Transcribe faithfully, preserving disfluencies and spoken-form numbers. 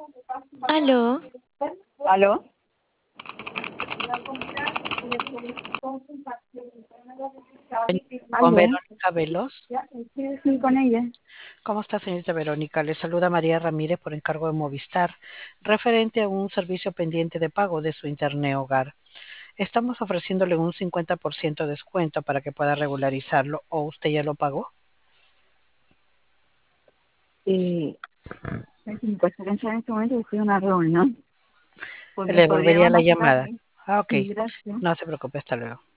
Aló, ¿Aló? Con ¿Aló? Verónica Veloz. Sí, sí, con ella. ¿Cómo está, señorita Verónica? Le saluda María Ramírez por encargo de Movistar, referente a un servicio pendiente de pago de su Internet Hogar. Estamos ofreciéndole un cincuenta por ciento de descuento para que pueda regularizarlo, o usted ya lo pagó. Eh, mi preferencia en este momento es una reunión. Pues me Le podría volvería llamar la más llamada. tarde. Ah, ok. Sí, gracias. No se preocupe, hasta luego.